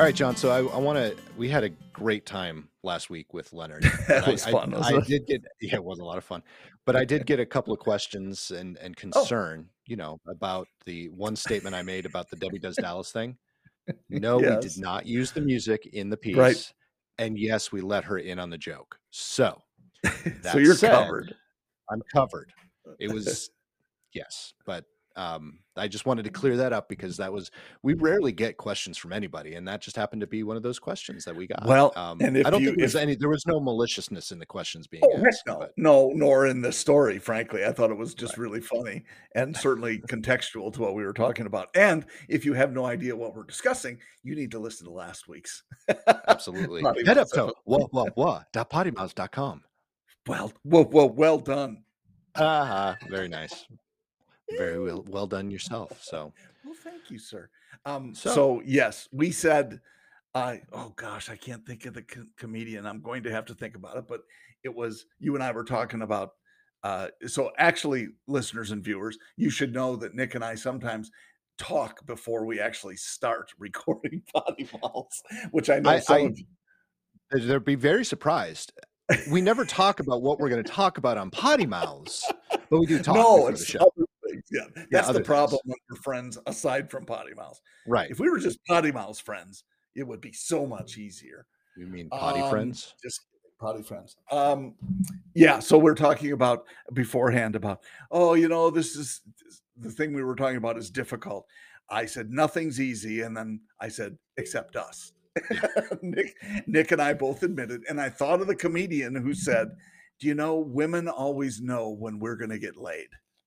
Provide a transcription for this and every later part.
All right, John. So I want to. We had a great time last week with Leonard. That was fun, I wasn't it? did get. Yeah, it was a lot of fun. But I did get a couple of questions and Oh, concern. About the one statement I made about the Debbie Does Dallas thing. No, we did yes. not use the music in the Right. piece, and yes, we let her in on the joke. So So that you're said, covered. I'm covered. It was yes, but I just wanted to clear that up because we rarely get questions from anybody, and that just happened to be one of those questions that we got. Well, and I if don't you think if there was no maliciousness in the questions being oh heck asked, no, but no, nor in the story, frankly. I thought it was just right, really funny and certainly contextual to what we were talking about. And if you have no idea what we're discussing, you need to listen to last week's absolutely. Potty Head up Mouse to episode. pottymouse.com. Well done. Very nice. Very well done yourself. So Well, thank you, sir. so So yes, we said, oh gosh, I can't think of the comedian. I'm going to have to think about it, but it was you and I were talking about. So actually, listeners and viewers, you should know that Nick and I sometimes talk before we actually start recording Potty Mouths, which I know some I of you. they'd be very surprised. We never talk about what we're going to talk about on Potty Mouths, but we do talk No, before the it's show. other things. Yeah, Yeah, that's the other problem things. when we're friends aside from Potty Mouths. Right. If we were just Potty Mouths friends, it would be so much easier. You mean potty friends? Just kidding, potty friends. Yeah, so we're talking about beforehand about, oh, this is the thing we were talking about is difficult. I said nothing's easy, and then I said except us. Yeah. Nick and I both admitted, and I thought of the comedian who said, "Do you know women always know when we're going to get laid?"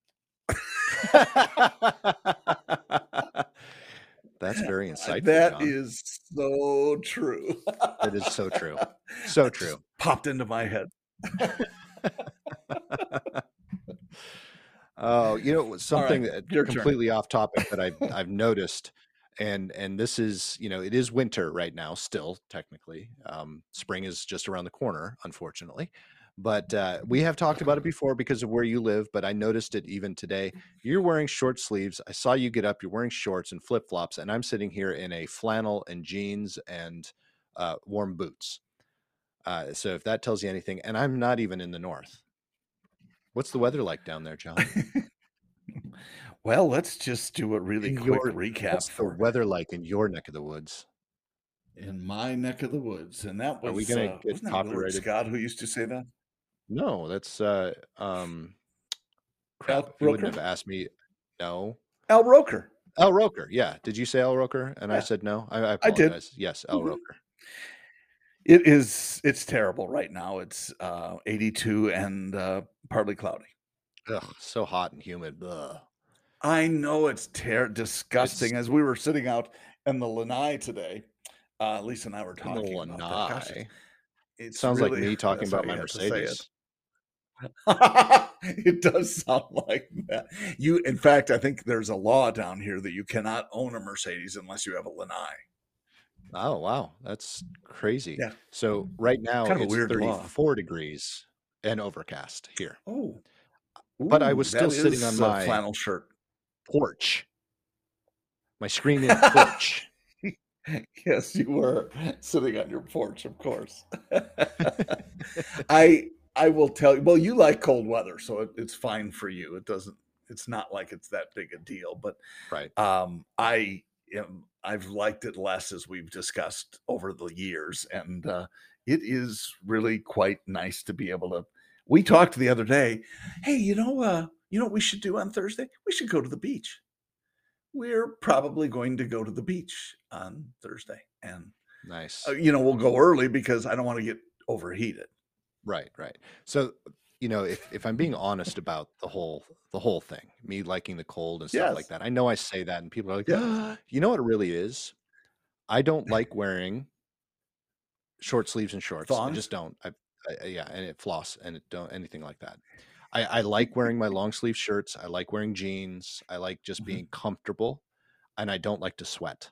That's very insightful, That John. is so true. That is so true. So That true. just popped into my head. Oh, something right, that your turn. completely off topic that I've noticed, and this is, it is winter right now, still technically. Spring is just around the corner, unfortunately. But we have talked about it before because of where you live, but I noticed it even today. You're wearing short sleeves. I saw you get up, you're wearing shorts and flip-flops, and I'm sitting here in a flannel and jeans and warm boots. So if that tells you anything, and I'm not even in the north. What's the weather like down there, John? Well, let's just do a really quick recap What's the weather like in your neck of the woods? in my neck of the woods. And that Are we was gonna get wasn't that Willard copyrighted? Scott who used to say that? No, that's crap. Al If you wouldn't Roker? have asked me, no. Al Roker. Al Roker, yeah. Did you say Al Roker? And I Yeah, said no. I I did. apologize. Yes, Al Mhm. Roker. It's terrible right now. It's 82 and partly cloudy. Ugh, so hot and humid. Ugh. I know it's It's disgusting. As we were sitting out in the lanai today, Lisa and I were in the talking about that. Gosh, lanai. it's Sounds like really me talking that's how about you my have to say it. Mercedes. It does sound like that. In fact, I think there's a law down here that you cannot own a Mercedes unless you have a lanai. Oh, wow. That's crazy. Yeah, So right now kind of a it's weird law. 34 degrees and overcast here. Oh, But I ooh, was still that sitting on is a my flannel shirt. porch, my screen-in porch. Yes, you were sitting on your porch, of course. I will tell you. Well, you like cold weather, so it's fine for you. It doesn't. It's not like it's that big a deal. But Right. I've liked it less as we've discussed over the years, and it is really quite nice to be able to. We talked the other day. Hey, you know what we should do on Thursday? We should go to the beach. We're probably going to go to the beach on Thursday, and Nice. we'll go early because I don't want to get overheated. Right. So, if I'm being honest about the whole thing, me liking the cold and stuff like Yes, that, I know I say that and people are like, yes. you know what it really is? I don't like wearing short sleeves and shorts. I Thongs? just don't. Yeah, and it floss and it don't anything like that. I like wearing my long sleeve shirts. I like wearing jeans. I like just Mhm. being comfortable, and I don't like to sweat.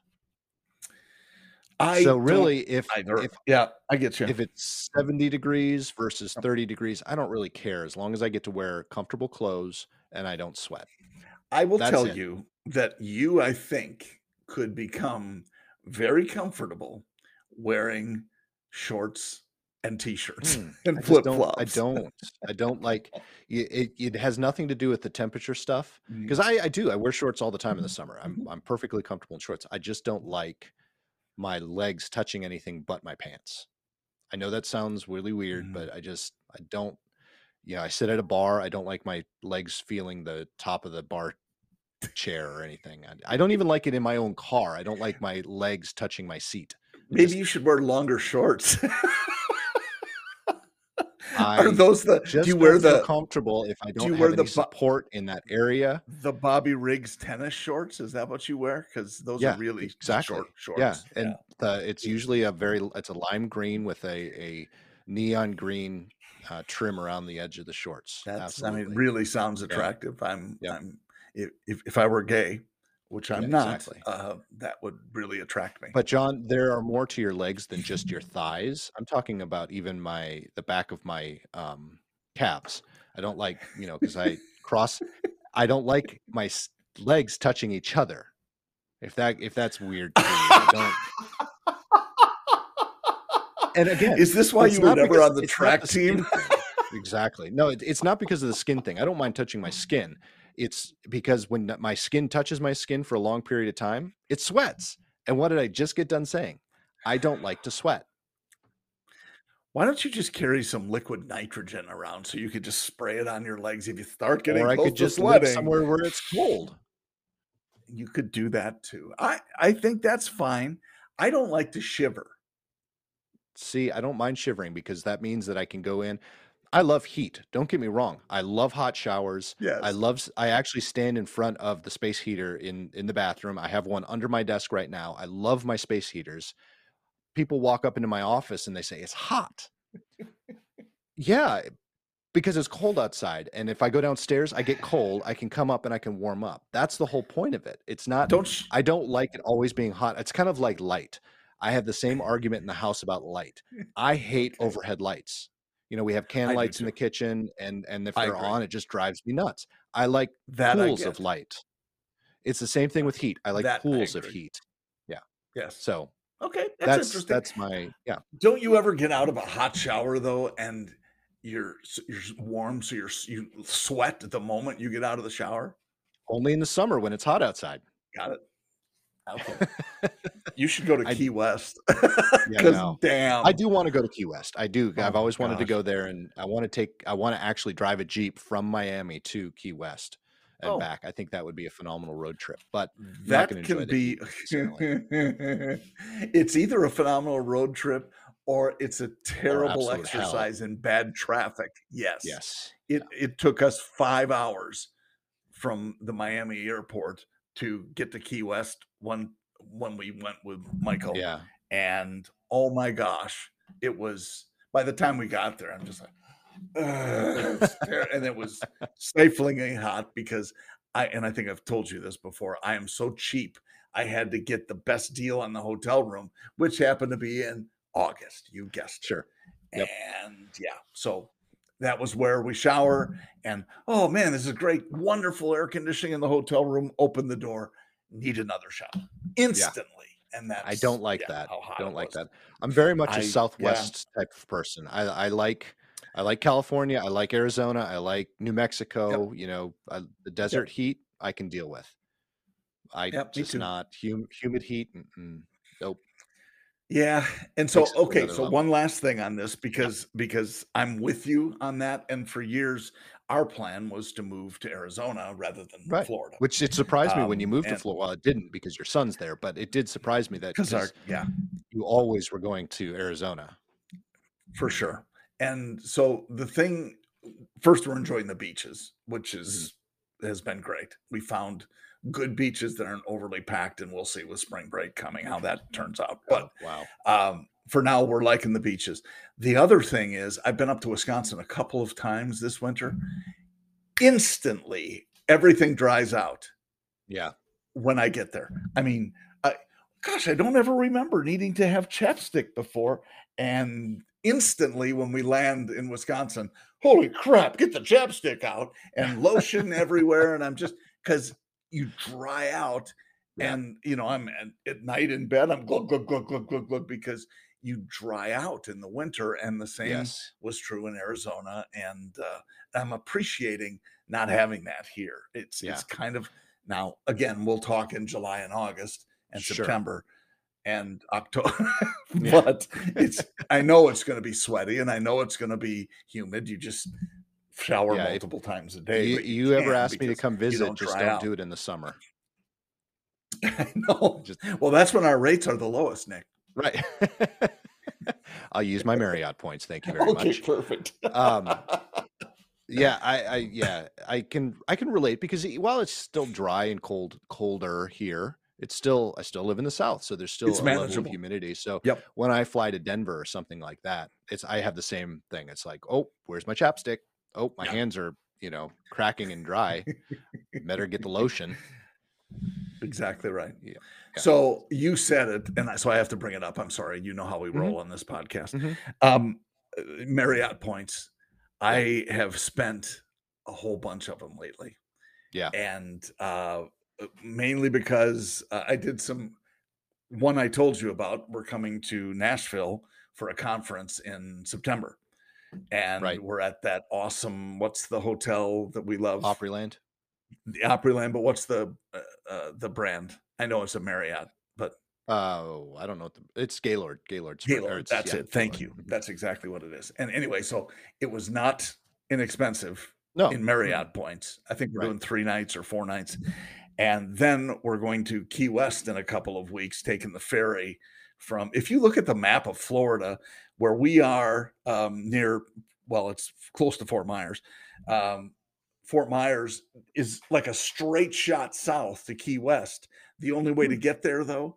I So don't really, either. Yeah, I get you. if it's 70 degrees versus 30 degrees, I don't really care as long as I get to wear comfortable clothes and I don't sweat. I will That's tell it. you that you, I think, could become very comfortable wearing shorts and t-shirts I and just don't. I flip-flops. don't. I don't like it. It has nothing to do with the temperature stuff because Mhm, I do. I wear shorts all the time in the summer. mhm, I'm perfectly comfortable in shorts. I just don't like my legs touching anything but my pants. I know that sounds really weird, mhm. but I don't. I sit at a bar. I don't like my legs feeling the top of the bar chair or anything. I don't even like it in my own car. I don't like my legs touching my seat. It Maybe just you should wear longer shorts. Are I those the just don't feel comfortable if I do don't you have wear any support in that area. the Bobby Riggs tennis shorts? Is that what you wear? Because those are Yeah, really short exactly. Yeah, shorts. Yeah. and it's usually it's a lime green with a neon green trim around the edge of the shorts. That's I mean, Absolutely. really sounds Yeah. attractive. Yep. I'm if I were gay, which Yeah. I'm not, Exactly. that would really attract me. But John, there are more to your legs than just your thighs. I'm talking about even the back of my calves. I don't like, because I don't like my legs touching each other. If that's weird to you, I don't. And again, Is this why you were never on the it's not track the team? skin thing. Exactly. No, it's not because of the skin thing. I don't mind touching my skin. It's because when my skin touches my skin for a long period of time, it sweats. And what did I just get done saying? I don't like to sweat. Why don't you just carry some liquid nitrogen around so you could just spray it on your legs if you start getting Or I close could to just live sweating? somewhere where it's cold. You could do that too. I think that's fine. I don't like to shiver. See, I don't mind shivering because that means that I can go in. I love heat. Don't get me wrong. I love hot showers. Yes. I actually stand in front of the space heater in the bathroom. I have one under my desk right now. I love my space heaters. People walk up into my office and they say, "It's hot." Yeah, because it's cold outside. And if I go downstairs, I get cold. I can come up and I can warm up. That's the whole point of it. It's not, Don't sh I don't like it always being hot. It's kind of like light. I have the same argument in the house about light. I hate Okay. overhead lights. We have can I do lights in the too. kitchen, and if I they're agree. on, it just drives me nuts. I like That I pools of get. light. It's the same thing with Yes. heat. I like That I pools of agree. heat. Yeah. Yes. So Okay, that's that's interesting. that's my yeah. Don't you ever get out of a hot shower though, and you're warm, so you sweat at the moment you get out of the shower? Only in the summer when it's hot outside. Got it. Okay. You should go to I Key West Yeah, because no. I damn. do wanna go to Key West. I do. Oh I've my always wanted to gosh. go there, and I wanna actually drive a Jeep from Miami to Key West and Oh, back. I think that would be a phenomenal road trip, but I'm not gonna that enjoy can the heat be necessarily. it's either a phenomenal road trip or it's a Or terrible absolute hell. exercise in bad traffic. Yes. Yes. It took us 5 hours from the Miami airport to get to Key West when we went with Michael, Yeah. and oh my gosh, it was by the time we got there, I'm just like, "Ugh," and it was stiflingly hot because I think I've told you this before, I am so cheap, I had to get the best deal on the hotel room, which happened to be in August, you guessed Sure. it. Yep. And yeah, so that was where we shower and, "Oh, man, this is great, wonderful air conditioning in the hotel room." Open the door, need another shower Yeah. instantly, and I that's don't like yeah, that. how hot Don't it like was. that. I'm very much a Yeah, Southwest type of person. I like California. I like Arizona. I like New yep, Mexico. The yep, desert heat I can deal with. I yep, me just too. not humid heat. Mm-mm. Nope. Yeah, and so Takes it to okay, another so level. one last thing on this Yeah. because I'm with you on that, and for years, our plan was to move to Arizona rather than Right. Florida, Which it surprised me when you moved to and Florida. Well, it didn't because your son's there, but it did surprise me that because because our yeah, you always were going to Arizona. for sure, and so the thing first, we're enjoying the beaches, which Mhm. is has been great. We found good beaches that aren't overly packed, and we'll see with spring break coming how that turns out, but Oh, wow. for now, we're liking the beaches. The other thing is, I've been up to Wisconsin a couple of times this winter. Instantly, everything dries out Yeah. when I get there. I mean, gosh, I don't ever remember needing to have chapstick before. And instantly, when we land in Wisconsin, holy crap, get the chapstick out and lotion everywhere. And I'm just because you dry out Yeah. And, I'm at night in bed, I'm glug, glug, glug, glug, glug, glug, because you dry out in the winter, and the same Yes. was true in Arizona, and, I'm appreciating not having that here. It's Yeah. kind of now, again, we'll talk in July and August and Sure. September and October, Yeah. but I know it's gonna be sweaty, and I know it's gonna be humid. You just shower Yeah. If multiple times a day, you but you you ever can't ask me to because come you visit, don't just dry don't out. do it in the summer. I know. Just Well, that's when our rates are the lowest, Nick. right. I'll use my Marriott points. Thank you very Okay, much. perfect. Um, yeah, yeah, I can relate because while it's still dry and colder here, I still live in the South, so there's It's still a level of manageable. humidity. So Yep. when I fly to Denver or something like that, I have the same thing. It's like, oh, where's my chapstick? Oh, my Yeah. hands are, cracking and dry. Better get the lotion. Exactly right. Yeah. Yeah. So you said it, and so I have to bring it up. I'm sorry. You know how we Hmm. roll on this podcast. Hmm. Um, Marriott points. Yeah. I have spent a whole bunch of them lately, Yeah. and mainly because I did some one I told you about. We're coming to Nashville for a conference in September, and Right. we're at that awesome. What's the hotel that we love? Opryland. The Opryland, but what's the brand? I know it's a Marriott, but Oh, I don't know it's Gaylord Spring, or Gaylord, it's, that's yeah, it. Thank Gaylord. you. Mhm. That's exactly what it is. And anyway, so it was not inexpensive No. in Mm-mm. Marriott points. I think we're Right. doing 3 nights or 4 nights. And then we're going to Key West in a couple of weeks, taking the ferry from if you look at the map of Florida, where we are, near well, it's close to Fort Myers. Um, Fort Myers is like a straight shot south to Key West. The only way Hmm. to get there, though,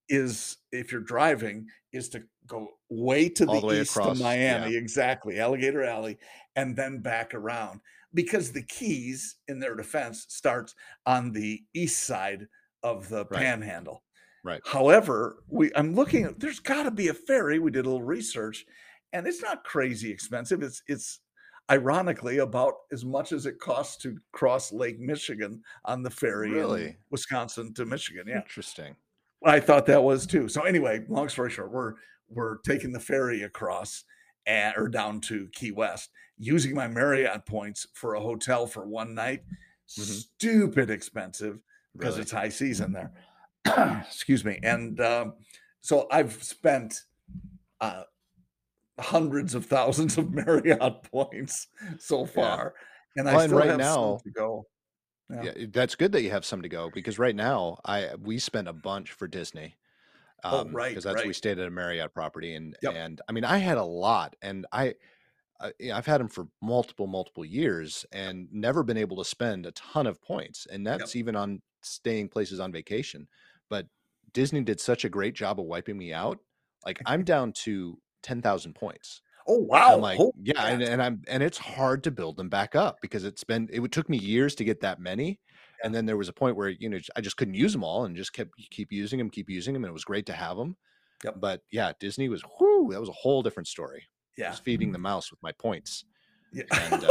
is if you're driving, is to go way to All the the way east to across. Yeah. Miami, exactly, Alligator Alley, and then back around. Because the Keys, in their defense, starts on the east side of the Right. Panhandle. Right. However, I'm looking at there's gotta be a ferry. We did a little research, and it's not crazy expensive. It's ironically about as much as it costs to cross Lake Michigan on the ferry in Really Wisconsin to Michigan. Yeah. interesting. I thought that was too. So anyway, long story short, we're taking the ferry across or down to Key West using my Marriott points for a hotel for one night. Hmm. Stupid expensive because Really. it's high season there. Excuse me. And so I've spent uh, hundreds of thousands of Marriott points so Yeah. far, and I Well, and still right have some now, to go. Yeah. yeah, that's good that you have some to go because right now we spent a bunch for Disney. Oh, right, Because that's we right. stayed at a Marriott property, and Yep. I mean I had a lot, and yeah, I've had them for multiple years and never been able to spend a ton of points, and Yep. that's even on staying places on vacation. But Disney did such a great job of wiping me out. Like I'm down to 10,000 points. Oh, And I'm wow. like, Holy yeah, cats. and it's hard to build them back up because it took me years to get that many. Yeah. And then there was a point where, I just couldn't use them all and just keep using them. And it was great to have them. Yep. But yeah, Disney was, whoo, that was a whole different story. I Yeah. was feeding the mouse with my points. Yeah. And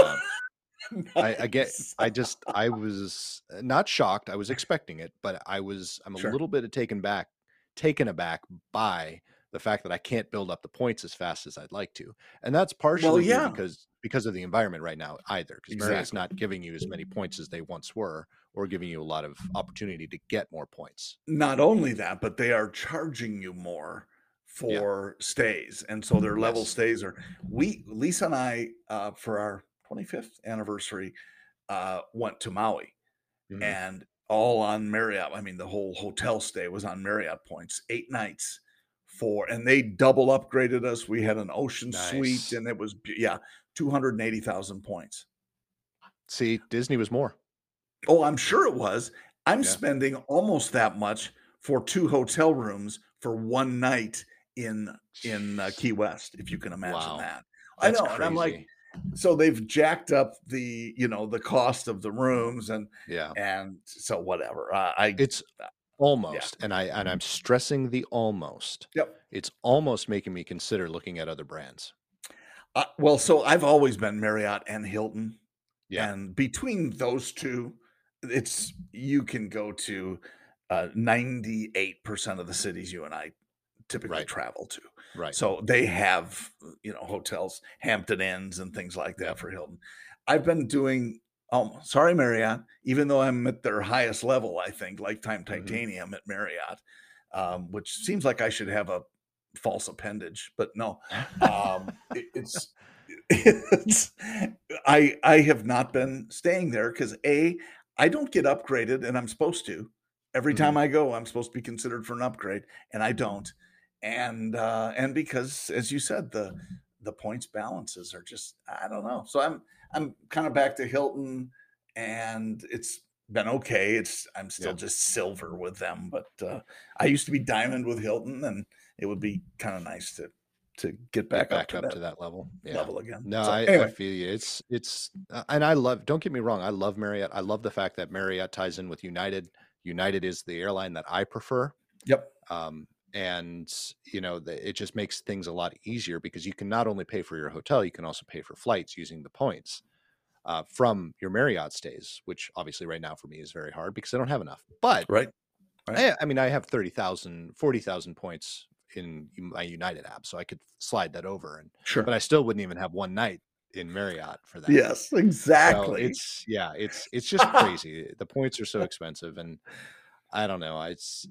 Nice. I was not shocked. I was expecting it, but I'm a Sure. little bit taken aback by the fact that I can't build up the points as fast as I'd like to. And that's Well, partially due yeah, because of the environment right now either, because Marriott's exactly. not giving you as many points as they once were, or giving you a lot of opportunity to get more points. Not only that, but they are charging you more Yeah. for stays, and so their level Yes. stays are Lisa and I, for our 25th anniversary, went to Maui, Mhm. and all on Marriott. I mean, the whole hotel stay was on Marriott points, 8 nights and they double upgraded us. We had an ocean suite, Nice. and it was yeah, 280,000 points. See, Disney was more. Oh, I'm sure it was. I'm Yeah. spending almost that much for 2 hotel rooms for 1 night in Key West, if you can imagine Wow. that. I That's know, and I'm like, crazy. so they've jacked up the cost of the rooms Yeah. and so whatever. I It's yeah. almost, and I'm stressing the almost. Yep. It's almost making me consider looking at other brands. Well, so I've always been Marriott and Hilton, Yeah. and between those 2, it's you can go to 98% of the cities you and I typically Right. travel to. Right. So they have, hotels, Hampton Inns and things like that Yep. for Hilton. I've been doing, sorry, Marriott, even though I'm at their highest level, I think, Lifetime Hmm. Titanium at Marriott, which seems like I should have a false appendage, but no. It's it's I have not been staying there because I don't get upgraded and I'm supposed to. Every Hmm. time I go, I'm supposed to be considered for an upgrade, and I don't. And because, as you said, the points balances are just, I don't know. So I'm kind of back to Hilton, and it's been okay. I'm still Yeah. just silver with them, but I used to be diamond with Hilton, and it would be kind of nice to get Get back up back to up that to that level. Yeah. level again. No, So I anyway, feel you. And I love, don't get me wrong, I love Marriott. I love the fact that Marriott ties in with United. United is the airline that I prefer. yep, Um, and it just makes things a lot easier because you can not only pay for your hotel, you can also pay for flights using the points from your Marriott stays, which obviously right now for me is very hard because I don't have enough. But right, right, I mean, I have 30,000, 40,000 points in my United app, so I could slide that over, but sure, I still wouldn't even have one night in Marriott for that. yes, So exactly. it's just crazy. The points are so expensive, and I don't know.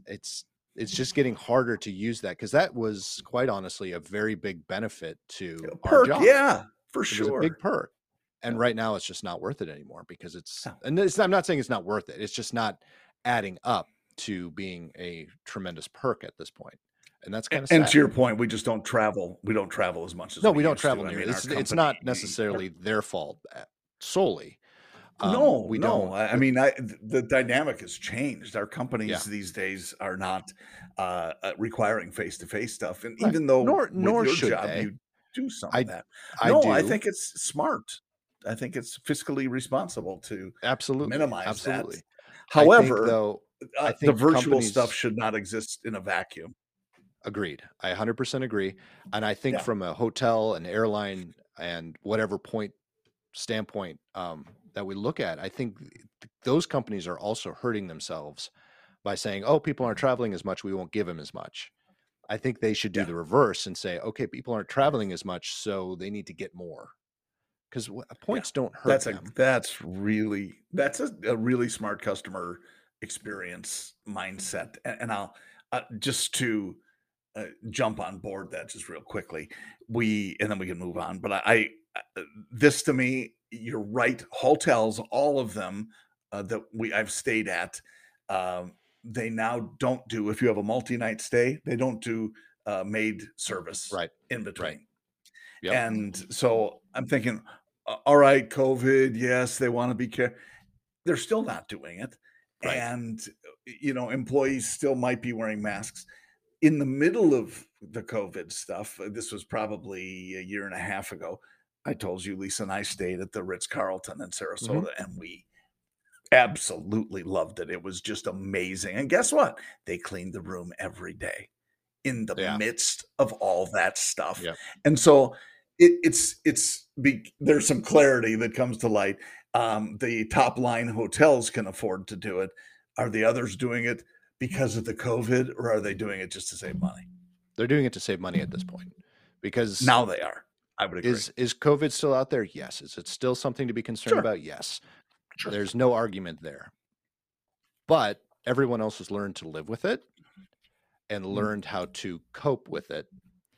It's just getting harder to use that because that was quite honestly a very big benefit to our Perk, job. yeah, for It was a big sure. perk. And Yep, right now it's just not worth it anymore because yeah. I'm not saying it's not worth it. It's just not adding up to being a tremendous perk at this point. And that's kind of And to sad. your point, we just don't travel. We don't travel as much as No, we we don't used travel to. I near. mean, our It's company. not necessarily their fault solely. No, We no. don't. I mean, the dynamic has changed. Our companies Yeah, these days are not requiring face to face stuff. And right. even though with Nor your should job they. you do some of I that, I no, I do. think it's smart. I think it's fiscally responsible to Absolutely. minimize that. Absolutely. I think However, though, I the think virtual stuff companies should not exist in a vacuum. agreed. I 100% agree. And I think Yeah, from a hotel, an airline, and whatever point standpoint that we look at, I think those companies are also hurting themselves by saying, "Oh, people aren't traveling as much. We won't give them as much." I think they should do yeah. the reverse and say, "Okay, people aren't traveling as much, so they need to get more because Yeah. points don't hurt them." That's a really smart customer experience mindset. And I'll just to jump on board that just real quickly. And then we can move on. But this to me, you're right. Hotels, all of them that I've stayed at, um, they now don't do. If you have a multi-night stay, they don't do maid service Right. in Right. between. Yep. And so I'm thinking, all right, COVID, yes, they want to be care. They're still not doing it. Right. And, employees still might be wearing masks. In the middle of the COVID stuff, this was probably a year and a half ago. I told you, Lisa and I stayed at the Ritz Carlton in Hmm. Sarasota, and we absolutely loved it. It was just amazing. And guess what? They cleaned the room every day in the Yeah. midst of all that stuff. Yep. And so there's some clarity that comes to light. The top line hotels can afford to do it. Are the others doing it because of the COVID, or are they doing it just to save money? They're doing it to save money at this point because Now they are. I would agree. is COVID still out there? Yes. Is it still something to be concerned Sure. about? Yes. Sure. There's no argument there. But everyone else has learned to live with it and learned how to cope with it,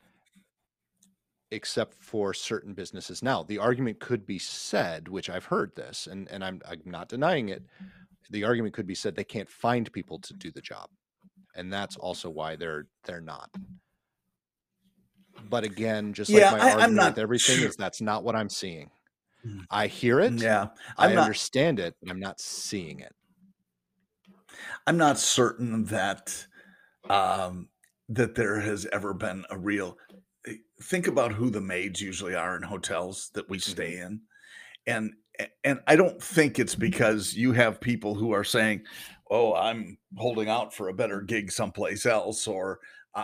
except for certain businesses. Now, the argument could be said, which I've heard this, and I'm not denying it. The argument could be said they can't find people to do the job, and that's also why they're not. But again, just like Yeah, my I'm argument with not everything sure. is that's not what I'm seeing. I hear it, Yeah, I'm I not. understand it, but I'm not seeing it. I'm not certain that um, that there has ever been a real. Think about who the maids usually are in hotels that we Mhm. stay in, and and I don't think it's because you have people who are saying, "Oh, I'm holding out for a better gig someplace else," or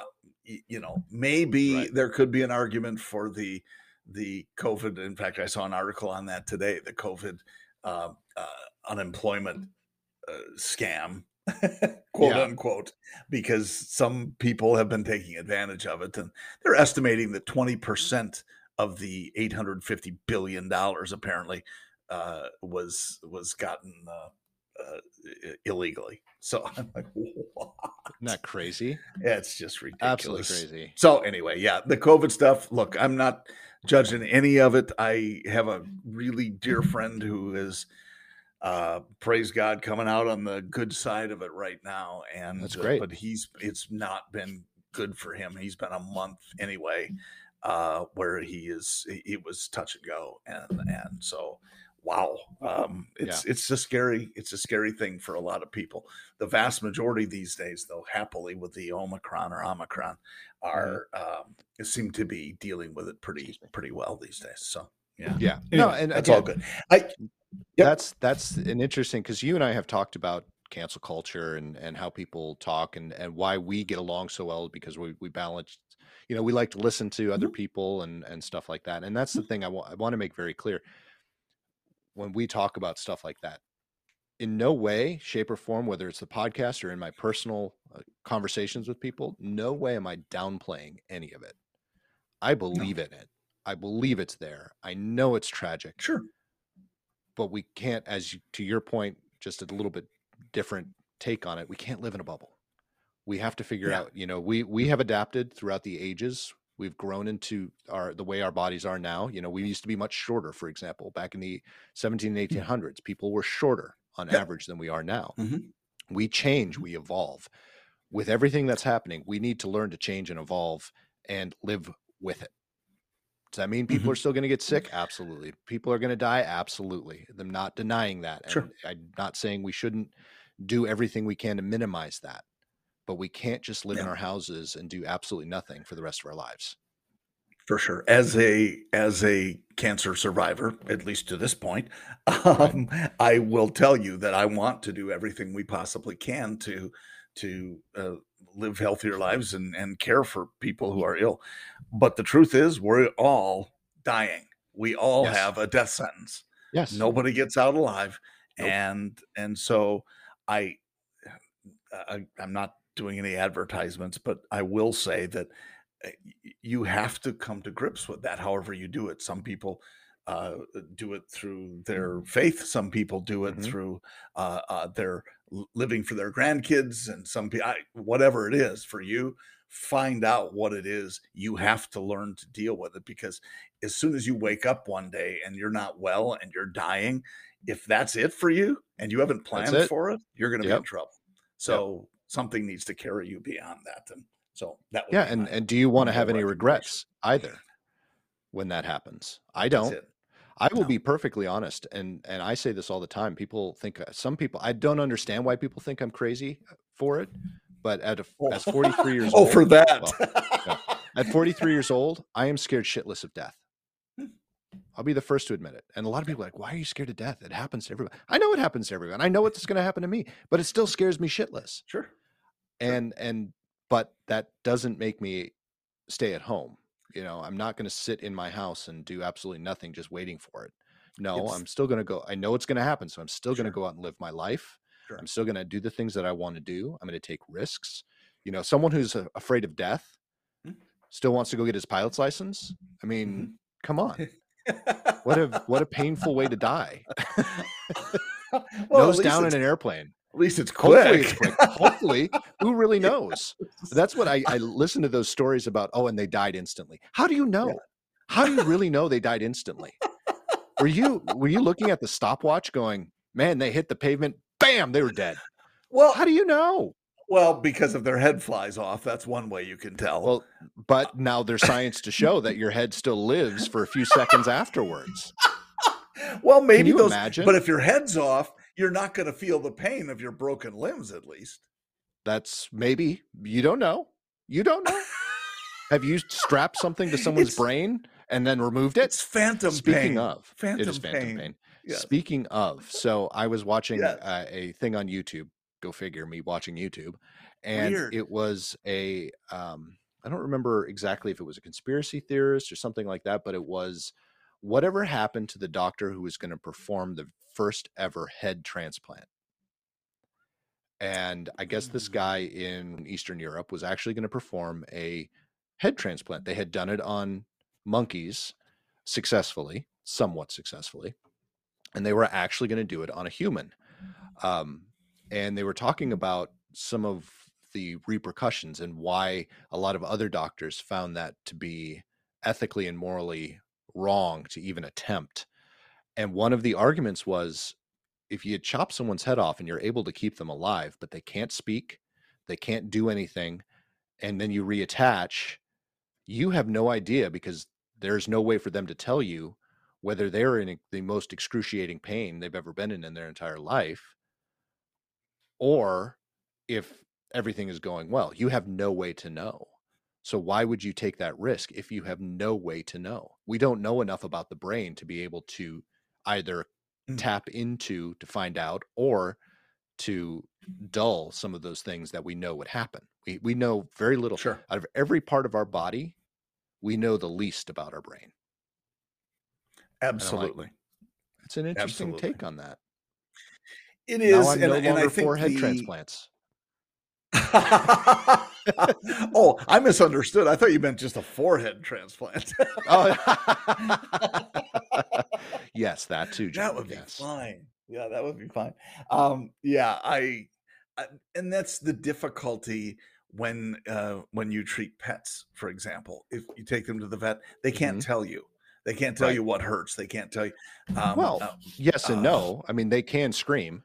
maybe Right. there could be an argument for the COVID. In fact, I saw an article on that today. The COVID uh, uh, unemployment scam quote Yeah. unquote, because some people have been taking advantage of it. And they're estimating that 20% of the $850 billion apparently was gotten illegally. So I'm like, what? Isn't that crazy? It's just Absolutely ridiculous. crazy. So anyway, yeah, the COVID stuff. Look, I'm not judging any of it. I have a really dear friend who is, praise God, coming out on the good side of it right now. And That's great. but it's not been good for him. He's been a month anyway, where he was touch and go, and so wow, Yeah. it's a scary thing for a lot of people. The vast majority these days, though, happily with the Omicron, Mhm. are seem to be dealing with it Excuse me. pretty well these days. So yeah. Yeah. No, Anyway, and that's all again, good. I Yep. that's an interesting because you and I have talked about cancel culture and how people talk and why we get along so well because we balance, we like to listen to other Mhm. people and stuff like that. And that's the thing I want to make very clear when we talk about stuff like that. In no way, shape, or form, whether it's the podcast or in my personal conversations with people, no way am I downplaying any of it. I No, believe in it. I believe it's there. I know it's tragic, sure. but we can't, to your point, just a little bit different take on it. We can't live in a bubble. We have to figure Yeah. out, we have adapted throughout the ages. We've grown into the way our bodies are now. We used to be much shorter, for example, back in the 17 and Mm. 1800s, people were shorter on Yep. average than we are now. Mhm. We change, Mhm. we evolve. With everything that's happening, we need to learn to change and evolve and live with it. Does that mean people are Mhm. still going to get sick? Absolutely. People are going to die? Absolutely. I'm not denying that. Sure. And I'm not saying we shouldn't do everything we can to minimize that. But we can't just live in Yeah. our houses and do absolutely nothing for the rest of our lives. For sure. As a cancer survivor, at least to this point, Right. um, I will tell you that I want to do everything we possibly can to live healthier lives and care for people who are ill. But the truth is, we're all dying. We all Yes. have a death sentence. Yes. Nobody gets out alive, Nope. and so I, I'm not doing any advertisements, but I will say that you have to come to grips with that however you do it. Some people do it through their faith, some people do it Mm-hmm. through their living for their grandkids, and some people, whatever it is for you, find out what it is. You have to learn to deal with it, because as soon as you wake up one day and you're not well and you're dying, if that's it for you and you haven't That's planned it. for it, you're going to be in Yep. trouble. Yep. So something needs to carry you beyond that. And so that would Yeah. be And do you want to have humble any recommendation. regrets either when that happens? I That's don't. it. I will No. be perfectly honest, and I say this all the time. People think some people. I don't understand why people think I'm crazy for it, but Oh, as 43 years oh, for old, that. well, yeah, at 43 years old, I am scared shitless of death. I'll be the first to admit it. And a lot of people are like, "Why are you scared of death? It happens to everyone." I know it happens to everyone. I know what's going to happen to me, but it still scares me shitless. Sure. Sure. And but that doesn't make me stay at home. I'm not going to sit in my house and do absolutely nothing just waiting for it. No, It's I'm still going to go. I know it's going to happen, so I'm still going to sure. go out and live my life. I'm Sure. still going to do the things that I want to do. I'm going to take risks. Someone who's afraid of death Mm. still wants to go get his pilot's license. I mean, Mhm. come on. What a painful way to die. Well, Nose down in an airplane. at least it's Hopefully it's quick. quick. Hopefully, who really Yeah. knows? That's what I listen to those stories about. Oh, and they died instantly. How do you Yeah. know? How do you really know they died instantly? Were you looking at the stopwatch going, man, they hit the pavement, bam, they were dead. How Well do you know? well, because if their head flies off, that's one way you can tell. Well, but now there's science to show that your head still lives for a few seconds afterwards. Well, Can maybe you those, but imagine? if your head's off, you're not gonna feel the pain of your broken limbs, at least. That's maybe you don't know. You don't know. Have you strapped something to someone's It's brain and then removed it? it's phantom Speaking pain. of, it is Phantom phantom pain. pain. Yes. Speaking of, so I was watching Yes. a thing on YouTube. Go figure, me watching YouTube, and Weird. it was I don't remember exactly if it was a conspiracy theorist or something like that, but it was whatever happened to the doctor who was going to perform the first ever head transplant. And I guess this guy in Eastern Europe was actually going to perform a head transplant. They had done it on monkeys successfully, somewhat successfully, and they were actually going to do it on a human. Um, and they were talking about some of the repercussions and why a lot of other doctors found that to be ethically and morally wrong to even attempt. And one of the arguments was, if you chop someone's head off and you're able to keep them alive, but they can't speak, they can't do anything, and then you reattach, you have no idea, because there's no way for them to tell you whether they're in the most excruciating pain they've ever been in their entire life, or if everything is going well. You have no way to know. So why would you take that risk if you have no way to know? We don't know enough about the brain to be able to either tap into to find out, or to dull some of those things that we know would happen. We know very little. Sure. Out of every part of our body, we know the least about our brain. Absolutely. It's an interesting take on that. It is. Now I'm no longer for head transplants. Oh, I misunderstood. I thought you meant just a forehead transplant. Yes, that too, John. That would be fine. Yeah, that would be fine. Yeah, and that's the difficulty when you treat pets, for example. If you take them to the vet, they can't tell you. They can't tell you what hurts. They can't tell you. Well, yes and no. I mean, they can scream.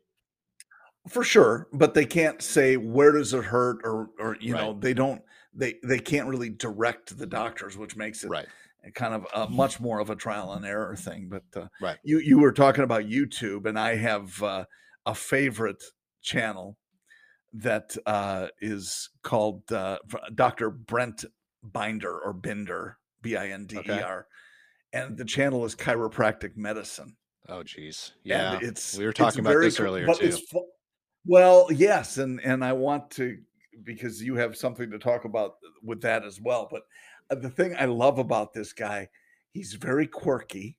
For sure, but they can't say where does it hurt, or you know, they don't. They can't really direct the doctors, which makes it kind of much more of a trial and error thing. But you were talking about YouTube, and I have a favorite channel that is called Dr. Brent Binder, or Binder, Binder, and the channel is Chiropractic Medicine. Oh, geez, yeah, and we were talking about this earlier too. Well, yes, and I want to, because you have something to talk about with that as well. But the thing I love about this guy, he's very quirky,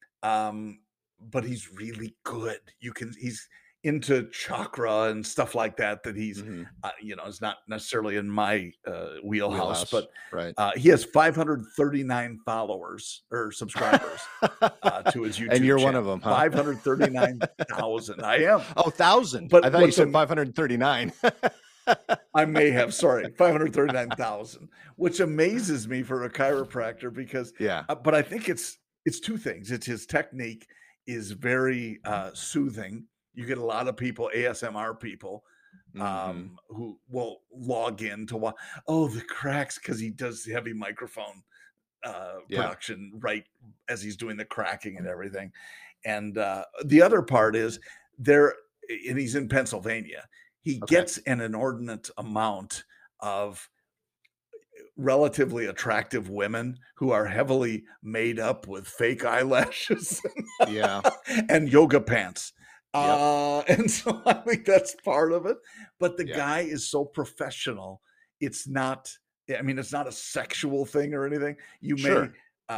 but he's really good. He's into chakra and stuff like that. That he's, you know, is not necessarily in my wheelhouse, but he has 539 followers or subscribers to his YouTube. And you're channel. one of them, huh? 539,000. I am. Oh, 1,000. But I thought you said 539. I may have, sorry, 539,000, which amazes me for a chiropractor, because but I think it's two things. It's his technique is very soothing. You get a lot of people, ASMR people, who will log in to watch. Oh, the cracks, because he does heavy microphone production right as he's doing the cracking and everything. And the other part is and he's in Pennsylvania. He gets an inordinate amount of relatively attractive women who are heavily made up with fake eyelashes and yoga pants. And so I think that's part of it. But the guy is so professional. It's not, I mean, it's not a sexual thing or anything. You may,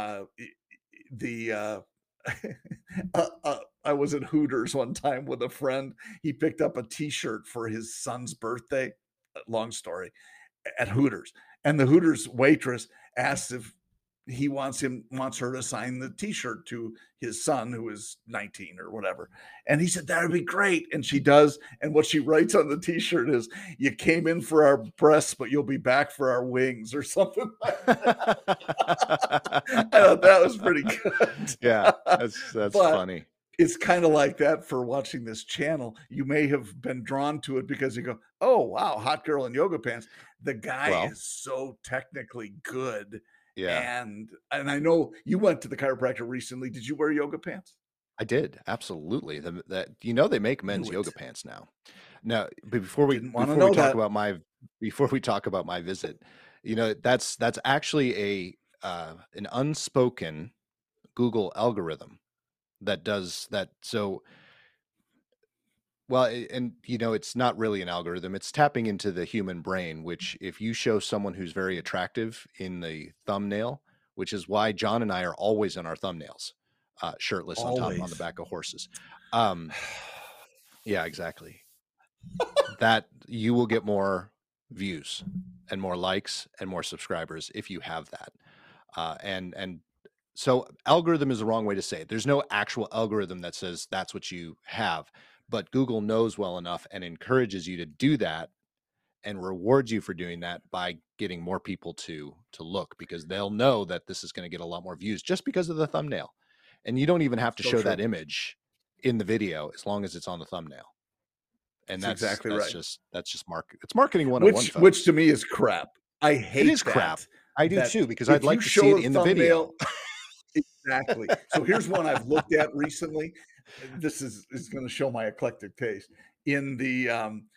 I was at Hooters one time with a friend. He picked up a t-shirt for his son's birthday. Long story, at Hooters. And the Hooters waitress asks if he wants her to sign the t-shirt to his son, who is 19 or whatever. And he said, that would be great. And she does. And what she writes on the t-shirt is, you came in for our breasts, but you'll be back for our wings, or something like that. I thought that was pretty good. Yeah, that's funny. It's kind of like that for watching this channel. You may have been drawn to it because you go, oh, wow, hot girl in yoga pants. The guy is so technically good. Yeah. And I know you went to the chiropractor recently. Did you wear yoga pants? I did. Absolutely. They make men's yoga pants now. Now, before we talk about my visit, that's actually an unspoken Google algorithm that does that. So, well, and it's not really an algorithm. It's tapping into the human brain, which if you show someone who's very attractive in the thumbnail, which is why John and I are always in our thumbnails, shirtless on the back of horses. Yeah, exactly. that you will get more views and more likes and more subscribers if you have that. And so algorithm is the wrong way to say it. There's no actual algorithm that says that's what you have, but Google knows well enough and encourages you to do that and rewards you for doing that by getting more people to look, because they'll know that this is going to get a lot more views just because of the thumbnail. And you don't even have to So show true. that image in the video as long as it's on the thumbnail. And That's exactly right. that's just it's marketing 101, Which folks. to me is crap. I It hate is crap. that. I do That too, because I'd if you like to see show it a in the video. thumbnail, exactly. So here's one I've looked at recently. This is going to show my eclectic taste. In the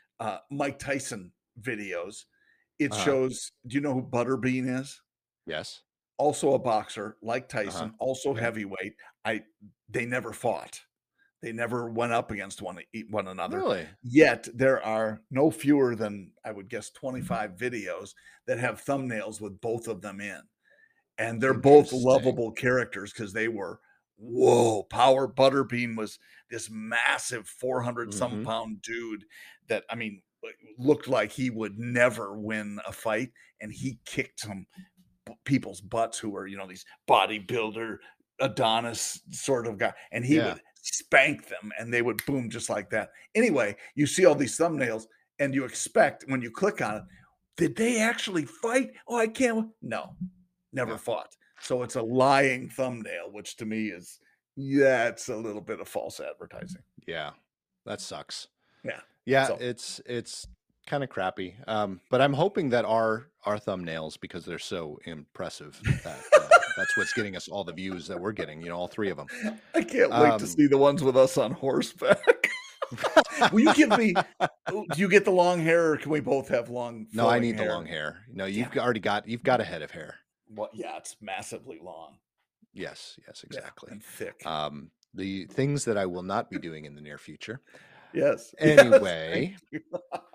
Mike Tyson videos, it Uh-huh. shows. Do you know who Butterbean is? Yes. Also a boxer, like Uh-huh. Tyson, also Yeah. heavyweight. I They never fought. They never went up against one another. Really? Yet there are no fewer than, I would guess, 25 videos that have thumbnails with both of them in. And they're both Interesting. lovable characters because they were, whoa, Power Butterbean was this massive 400 some Mm-hmm. pound dude that, I mean, looked like he would never win a fight. And he kicked some people's butts who were, these bodybuilder Adonis sort of guy, and he Yeah. would spank them and they would boom just like that. Anyway, you see all these thumbnails and you expect when you click on it, did they actually fight? Oh, I can't. No, never Yeah. fought. So it's a lying thumbnail, which to me is, yeah, it's a little bit of false advertising. Yeah. That sucks. Yeah. Yeah, So it's kind of crappy. But I'm hoping that our thumbnails, because they're so impressive, that that's what's getting us all the views that we're getting, all three of them. I can't wait to Um, see the ones with us on horseback. Will you give me? Do you get the long hair, or can we both have long no, I flowing need the hair? long hair. No, Damn it. you've got a head of hair. Well, yeah, it's massively long. Yes, Yeah, exactly. and thick. The things that I will not be doing in the near future. Yes, yes. Thank Anyway, you.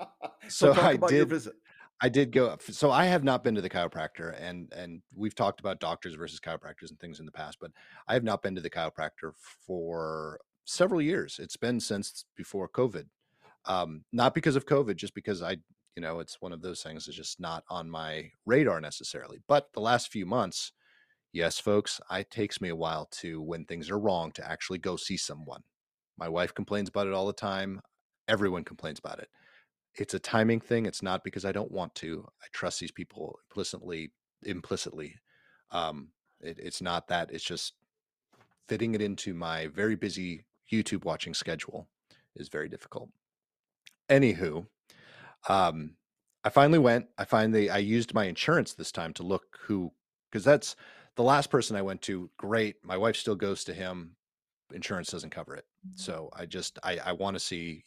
So so talk about your visit. I did go. So I have not been to the chiropractor, and we've talked about doctors versus chiropractors and things in the past, but I have not been to the chiropractor for several years. It's been since before COVID. Not because of COVID, just because it's one of those things that's just not on my radar necessarily. But the last few months, yes, folks, it takes me a while to, when things are wrong, to actually go see someone. My wife complains about it all the time. Everyone complains about it. It's a timing thing. It's not because I don't want to. I trust these people implicitly. It's not that. It's just fitting it into my very busy YouTube watching schedule is very difficult. Anywho, um, I finally went. I used my insurance this time to look because that's the last person I went to. Great. My wife still goes to him. Insurance doesn't cover it. So I want to see,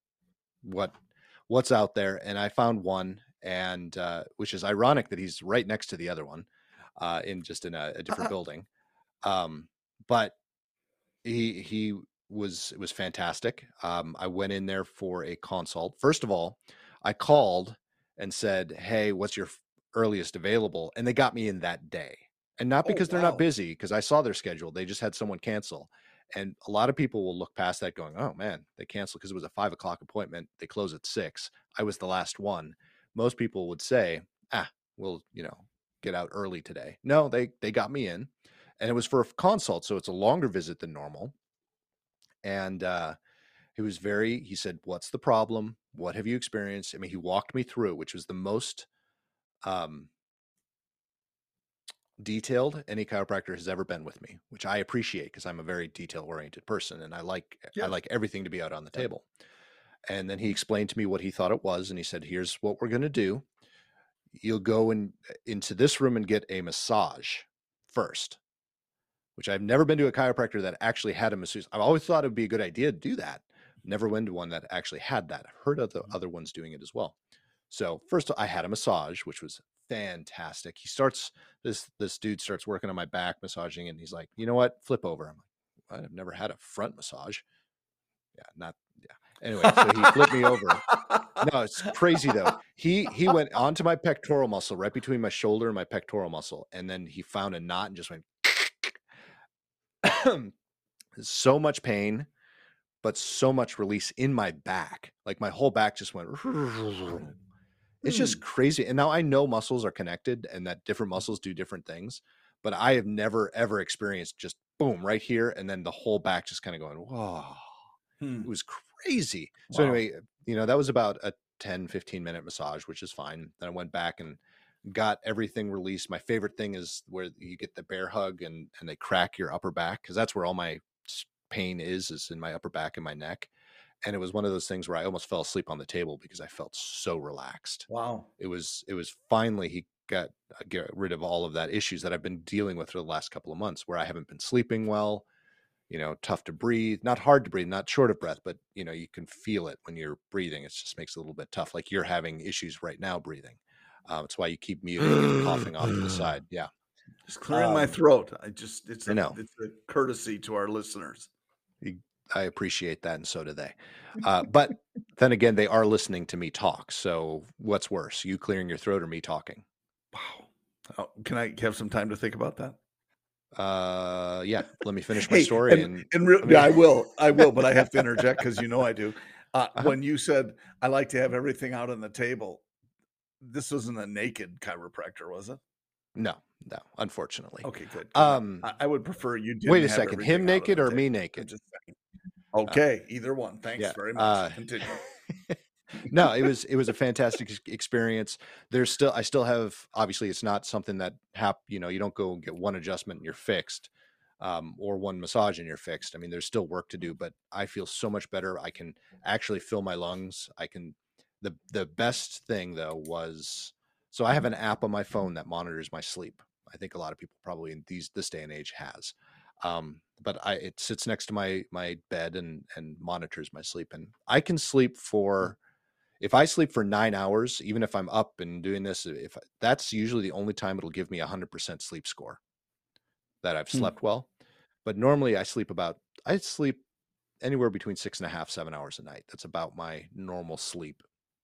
what's out there. And I found one, and which is ironic that he's right next to the other one, in a different building. But he it was fantastic. I went in there for a consult. First of all, I called and said, "Hey, what's your earliest available?" And they got me in that day. And not Oh because they're not wow. busy, because I saw their schedule. They just had someone cancel. And a lot of people will look past that going, "Oh man, they canceled because it was a 5 o'clock appointment. They close at 6. I was the last one." Most people would say, we'll, get out early today. No, they got me in, and it was for a consult. So it's a longer visit than normal. And he said, "What's the problem? What have you experienced?" I mean, he walked me through it, which was the most um, detailed any chiropractor has ever been with me, which I appreciate because I'm a very detail oriented person and I Yes. like everything to be out on the Yep. table. And then he explained to me what he thought it was, and he said, "Here's what we're going to do. You'll go into this room and get a massage first," which I've never been to a chiropractor that actually had a masseuse. I've always thought it would be a good idea to do that. Never went to one that actually had that. I've heard of the other ones doing it as well. So first I had a massage, which was fantastic. This dude starts working on my back, massaging, and he's like, "You know what? Flip over." I'm like, "I've never had a front massage." Yeah, not yeah. Anyway, so he flipped me over. No, it's crazy though. He went onto my pectoral muscle, right between my shoulder and my pectoral muscle, and then he found a knot and just went so much pain, but so much release in my back. Like my whole back just went. It's Hmm. just crazy. And now I know muscles are connected and that different muscles do different things, but I have never ever experienced just boom right here and then the whole back just kind of going, whoa. Hmm. It was crazy. So Wow. anyway, that was about a 10-15 minute massage, which is fine. Then I went back and got everything released. My favorite thing is where you get the bear hug and they crack your upper back, because that's where all my pain is in my upper back and my neck. And it was one of those things where I almost fell asleep on the table because I felt so relaxed. Wow. It was finally he got get rid of all of that issues that I've been dealing with for the last couple of months, where I haven't been sleeping well, tough to breathe, not hard to breathe, not short of breath, but you can feel it when you're breathing. It just makes it a little bit tough. Like you're having issues right now breathing. It's why you keep muting and coughing off to the side. Yeah. Just clearing my Um, throat. I know. It's a courtesy to our listeners. I appreciate that, and so do they. But then again, they are listening to me talk. So what's worse, you clearing your throat or me talking? Wow. Oh, can I have some time to think about that? Yeah. Let me finish my Hey, story, and yeah, I will, but I have to interject because I do. uh-huh. When you said I like to have everything out on the table, this wasn't a naked chiropractor, was it? No, unfortunately. Okay, good. Because Um, I would prefer you Wait didn't a have second, him everything out on naked the or table. me I'm naked? just saying. Uh, Okay, either one. Thanks yeah. very much. Continue. No, it was a fantastic experience. I still have, obviously it's not something that you don't go and get one adjustment and you're fixed, or one massage and you're fixed. I mean, there's still work to do, but I feel so much better. I can actually fill my lungs. The best thing though was, so I have an app on my phone that monitors my sleep. I think a lot of people probably in this day and age has. But it sits next to my bed and monitors my sleep, and I can sleep for, if I sleep for 9 hours, even if I'm up and doing this, if that's usually the only time it'll give me 100% sleep score that I've Hmm. slept well. But normally I sleep anywhere between 6.5, 7 hours a night. That's about my normal sleep.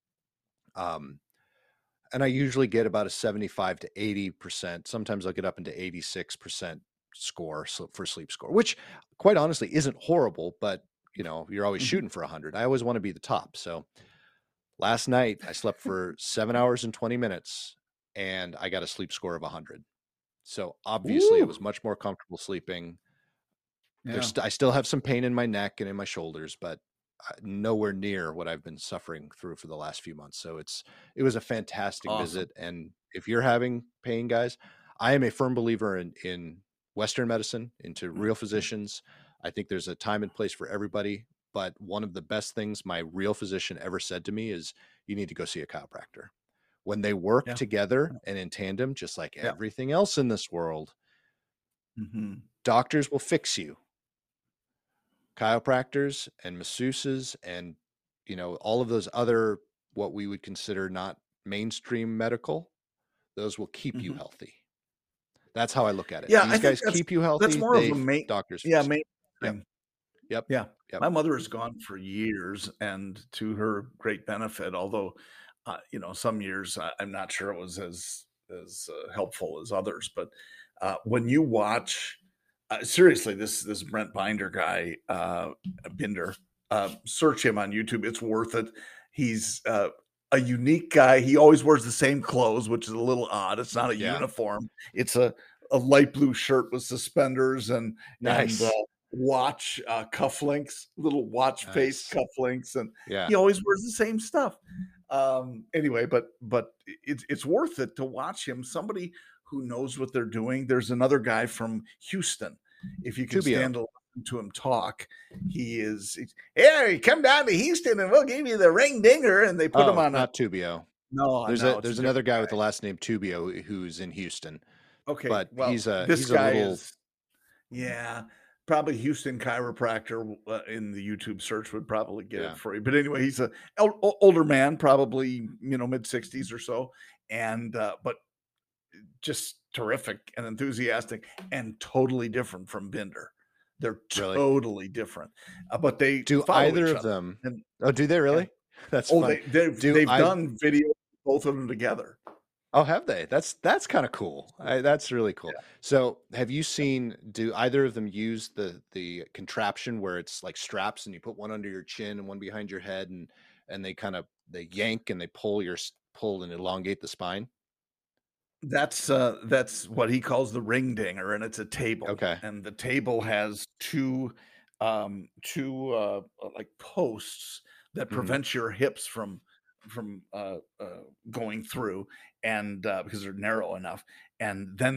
Um, and I usually get about a 75 to 80%. Sometimes I'll get up into 86% score for sleep score, which quite honestly isn't horrible, but you're always Mhm. shooting for 100. I always want to be the top. So last night I slept for 7 hours and 20 minutes and I got a sleep score of 100. So obviously I was Woo! much more comfortable sleeping. Yeah. I still have some pain in my neck and in my shoulders, but nowhere near what I've been suffering through for the last few months. So it was a fantastic Awesome. visit. And if you're having pain, guys, I am a firm believer in Western medicine, into real physicians. I think there's a time and place for everybody. But one of the best things my real physician ever said to me is, you need to go see a chiropractor. When they work Yeah. together and in tandem, just like Yeah. everything else in this world, Mhm. doctors will fix you. Chiropractors and masseuses and all of those other, what we would consider not mainstream medical, those will keep you Mhm. healthy. That's how I look at it. Yeah, I These think guys keep you that's healthy. more of a Doctors yeah, fix you. main Yep. thing. Yep. Yeah. Yep. My mother has gone for years and to her great benefit, although, some years I'm not sure it was as helpful as others. But when you watch, seriously, this Brent Binder guy, Binder, search him on YouTube. It's worth it. He's a unique guy. He always wears the same clothes, which is a little odd. It's not a Yeah. uniform. It's a light blue shirt with suspenders and Nice. watch cufflinks, little watch face Nice. cufflinks, and Yeah. he always wears the same stuff. Anyway, but it's worth it to watch him. Somebody who knows what they're doing. There's another guy from Houston. If you can Tubio. stand to listen to him talk, hey, come down to Houston and we'll give you the ring dinger. And they put him Oh, on a not Tubio. no, it's a There's different another guy with guy. the last name Tubio who's in Houston, Okay, but well, this he's a guy little, is yeah, probably Houston chiropractor in the YouTube search would probably get it yeah. for you. But anyway, he's a older man, probably mid 60s or so, and but just terrific and enthusiastic and totally different from Binder. They're Really? totally different, but they Do follow either each of other. them? And Oh, do they yeah, really? That's oh, fun. Do they've I done videos both of them together. Oh, have they? That's kind of cool. That's really cool. Yeah. So, have you seen? Do either of them use the contraption where it's like straps and you put one under your chin and one behind your head, and they kind of they yank and they pull pull and elongate the spine? That's what he calls the ring dinger, and it's a table, Okay. and the table has 2, like, posts that Hmm. prevent your hips from going through, and, because they're narrow enough, and then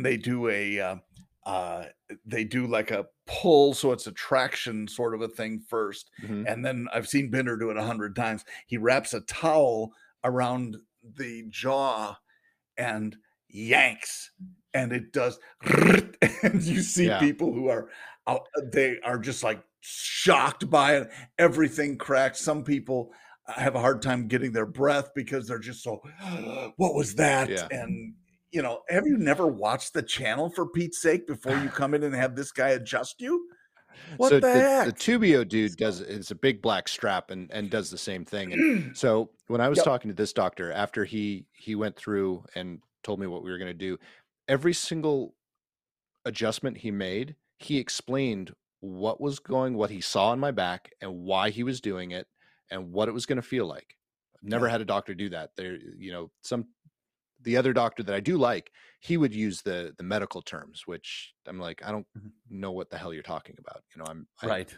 uh, they do like a pull, so it's a traction sort of a thing first, Hmm. and then I've seen Binder do it 100 times. He wraps a towel around the jaw and yanks, and it does and you see Yeah. people who are out, they are just like shocked by it. Everything cracks. Some people have a hard time getting their breath because they're just so what was that? Yeah. And have you never watched the channel, for Pete's sake, before you come in and have this guy adjust you? So What the the heck? Tubio dude So does it's a big black strap and does the same thing. And so when I was yep. talking to this doctor after he went through and told me what we were going to do, every single adjustment he made, he explained what he saw on my back and why he was doing it and what it was going to feel like. I've never Yeah. had a doctor do that. There, some the other doctor that I do like, he would use the medical terms, which I'm like, I don't Mhm. know what the hell you're talking about. Right.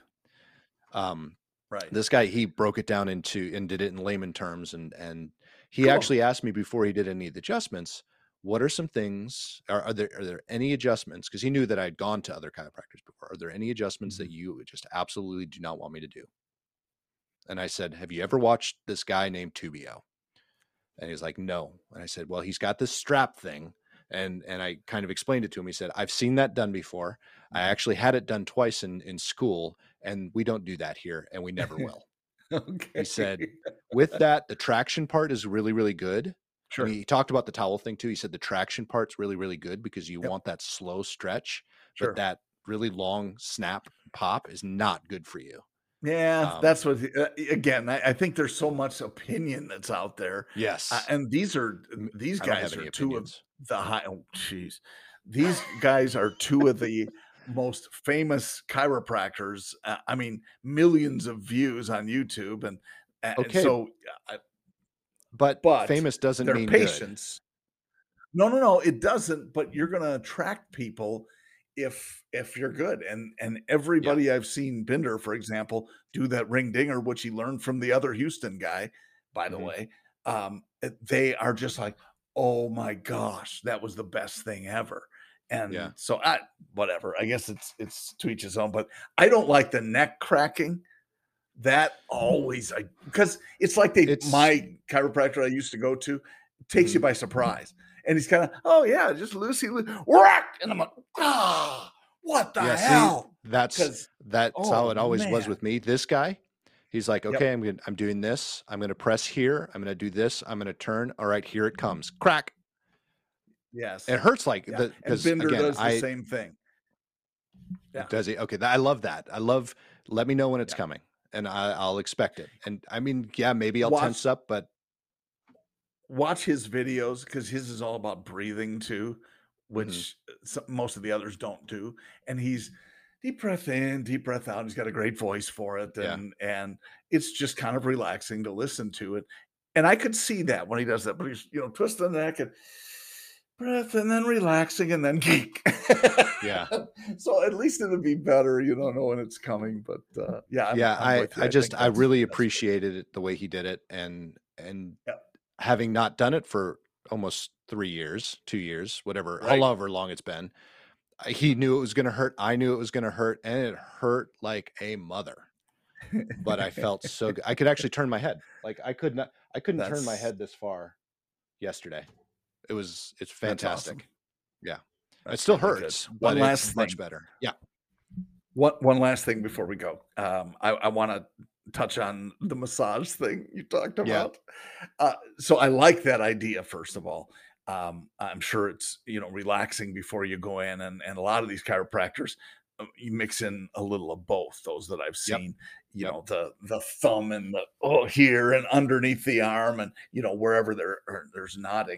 Um, Right. this guy, he broke it down into and did it in layman terms, and he Cool. actually asked me before he did any of the adjustments, what are some things, are there any adjustments? Because he knew that I'd gone to other chiropractors before. Are there any adjustments Mhm. that you just absolutely do not want me to do? And I said, have you ever watched this guy named Tubio? And he's like, no. And I said, well, he's got this strap thing. And I kind of explained it to him. He said, I've seen that done before. I Mhm. actually had it done twice in school, and we don't do that here, and we never will. He said, Okay. with that, the traction part is really, really good. And Sure. he talked about the towel thing too. He said the traction part's really, really good because you Yep. want that slow stretch, but Sure. that really long snap pop is not good for you. Yeah, Um, that's what again, I think there's so much opinion that's out there, yes, and these I don't have guys any are 2 of opinions. the high oh, jeez. These guys are 2 of the most famous chiropractors, I mean, millions of views on YouTube, and Okay, so, but but famous doesn't their mean good. patience. No, no, no, it doesn't, but you're gonna attract people if you're good, and Yeah. everybody I've seen Binder, for example, do that ring dinger, which he learned from the other Houston guy, by the Hmm. way, they are just like, "Oh my gosh, that was the best thing ever." Yeah. And so I whatever, I guess it's to each his own, but I don't like the neck cracking. That always I because it's like It's my chiropractor I used to go to takes mhm. you by surprise. And he's kinda, "Oh, yeah, just loosey loo" whack, and I'm like, "Ah, what the Yeah, see, hell?" that's Because that's how oh, it always was man. with me. This guy, he's like, Yep. okay, I'm doing this. I'm gonna press here. I'm gonna do this. I'm gonna turn. All right, here it comes. Crack. It Yes. hurts like Yeah, the and because Binder again, does the I same thing. Yeah, does he okay. I love that. I love let me know when it's yeah. coming and I'll expect it. And I mean, yeah, maybe I'll tense Watch up, but watch his videos because his is all about breathing too, mhm, which most of the others don't do. And he's deep breath in, deep breath out. He's got a great voice for it, yeah. and it's just kind of relaxing to listen to it. And I could see that when he does that, but he's twisting the neck and breath and then relaxing and then geek. Yeah. So at least it'll be better, knowing it's coming. But yeah, I'm Yeah, I'm with you. I I think just I really that's good. appreciated it the way he did it and Yeah, having not done it for almost 3 years, 2 years, whatever, right. however long it's been. He knew it was going to hurt. I knew it was going to hurt and it hurt like a mother. But I felt so good. I could actually turn my head. Like I couldn't turn my that's head this far yesterday. It's that's awesome. fantastic. Yeah. It That's still really good. hurts, One but it's last much thing. better. Yeah. One last thing before we go. I want to touch on the massage thing you talked Yeah. about. So I like that idea. First of all, I'm sure it's relaxing before you go in, and a lot of these chiropractors you mix in a little of both. Those that I've Yep. seen, Yep. the thumb and the here and underneath the arm, and wherever there's nodding.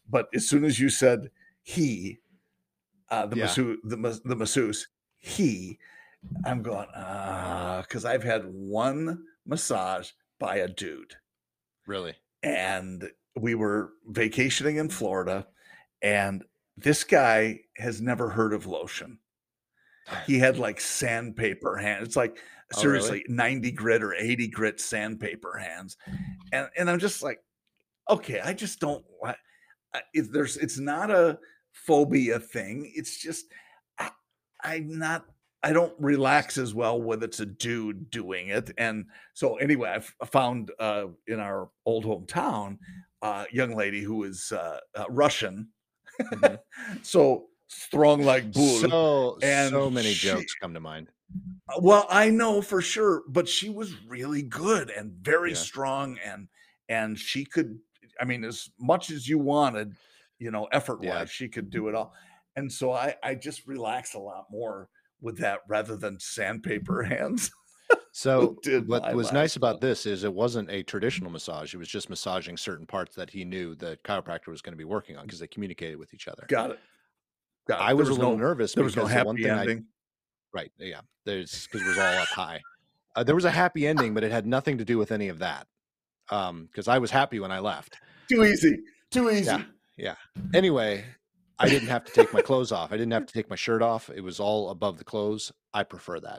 But as soon as you said he, Yeah, the masseuse, he, I'm going, because I've had one massage by a dude, really. and we were vacationing in Florida, and this guy has never heard of lotion. He had like sandpaper hands. It's like Oh, really? seriously 90 grit or 80 grit sandpaper hands. And I'm just like, okay, I just don't it's not a phobia thing. It's just I, I'm not I don't relax as well when it's a dude doing it. And so anyway, I found in our old hometown a young lady who is Russian, Hmm. so strong like bull, and So many she jokes come to mind. well, I know for sure, but she was really good and very Yeah, strong, and she could, I mean, as much as you wanted, effort yeah. wise, she could do it all. And so I just relax a lot more with that rather than sandpaper hands. So Did what my was nice last about one. this is it wasn't a traditional massage. It was just massaging certain parts that he knew the chiropractor was going to be working on because they communicated with each other. Got it. Got I it. was a little nervous There was no because the one happy thing ending. right, yeah, there's because it was all up high. There was a happy ending, but it had nothing to do with any of that. Because I was happy when I left. Too easy. Too Yeah, easy. yeah. Anyway, I didn't have to take my clothes off. I didn't have to take my shirt off. It was all above the clothes. I prefer that.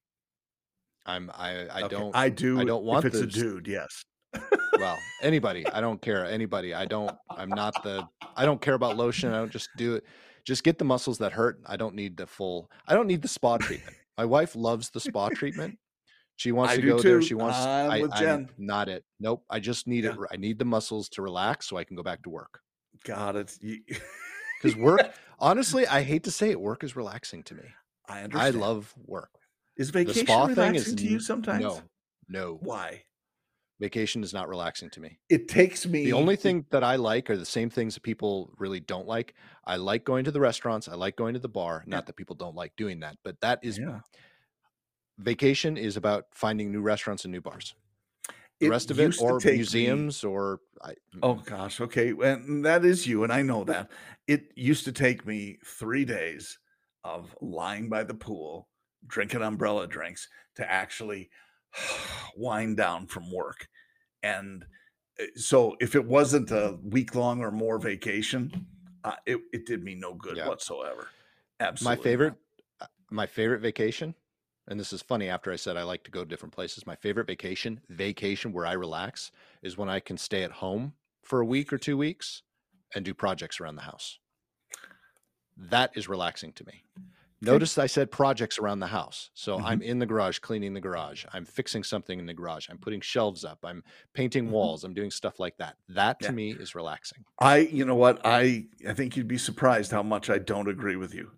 I Okay. don't I I do don't if want it's a this. dude, yes. Well, anybody. I don't care. Anybody. I don't care about lotion. I don't just do it. Just get the muscles that hurt. I don't need the spa treatment. My wife loves the spa treatment. She wants I to do go there. too. I'm with I'm Jen. not it. Nope. I just need it. Yeah. I need the muscles to relax so I can go back to work. God, it's Because work, honestly, I hate to say it, work is relaxing to me. I I understand. love work. Is The vacation spa thing relaxing is to you sometimes? no. Why? Vacation is not relaxing to me. It takes The only me it thing that I like are the same things that people really don't like. I like going to the restaurants. I like going to the bar. yeah, Not that people don't like doing that, but that is yeah. vacation is about finding new restaurants and new bars. The It rest of it, used to or take me museums, or oh gosh, okay, and that is you, and I know that. It used to take me 3 days of lying by the pool, drinking umbrella drinks to actually wind down from work, and, so if it wasn't a week-long or more vacation, it did me no good yeah. whatsoever. My Absolutely favorite, not. my favorite vacation, and this is funny after I said I like to go to different places. My favorite vacation where I relax is when I can stay at home for a week or 2 weeks and do projects around the house. That is relaxing to me. Okay. Notice I said projects around the house. So I'm Mhm, in the garage cleaning the garage. I'm fixing something in the garage. I'm putting shelves up. I'm painting mhm. walls. I'm doing stuff like that. That to Yeah. me is relaxing. You know what? I think you'd be surprised how much I don't agree with you.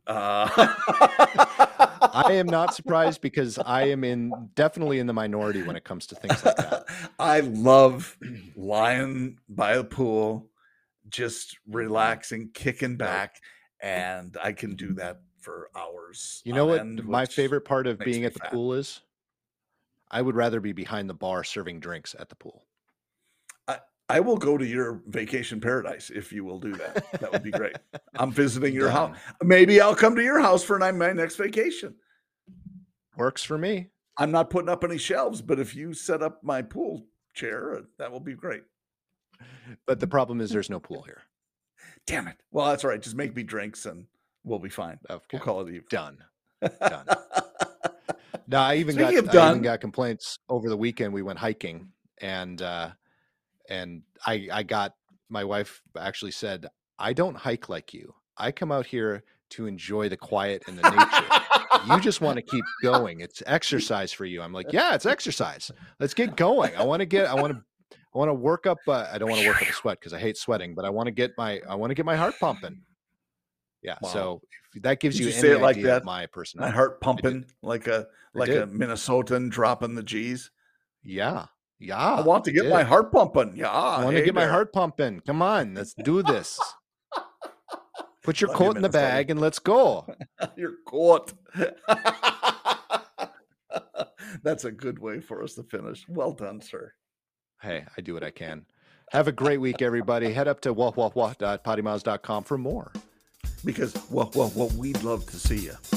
I am not surprised because I am definitely in the minority when it comes to things like that. I love lying by the pool, just relaxing, kicking Yep. back, and I can do that for hours You know on what end, my which favorite part of makes being me at the fat. pool is? I would rather be behind the bar serving drinks at the pool. I I will go to your vacation paradise if you will do that. That would be great. I'm visiting your house. Done. Maybe I'll come to your house for my next vacation. Works for me. I'm not putting up any shelves, but if you set up my pool chair, that will be great. But the problem is there's no pool here. Damn it. Well, that's all right. Just make me drinks and we'll be fine. We'll Okay. call it even. Done. Done. No, Speaking of I even done, got complaints over the weekend. We went hiking and I got my wife actually said, I don't hike like you. I come out here to enjoy the quiet and the nature. You just want to keep going. It's exercise for you. I'm like, yeah, it's exercise. Let's get going. I want to work up. I don't want to work up a sweat because I hate sweating, but I want to get my heart pumping. Yeah. wow. So if that gives Did you you say any it like idea of that? my My personality, heart I did. pumping I like a did. Minnesotan dropping the G's. Yeah. I Yeah. want to I get my did. heart pumping. I Yeah, want to hey get my there. heart pumping. Come on. Let's do this. Put your Love you, coat in the Minnesota. bag and let's go. You're caught. That's a good way for us to finish. Well done, sir. Hey, I do what I can. Have a great week, everybody. Head up to wah.pottymiles.com for more. Because, well, we'd love to see you.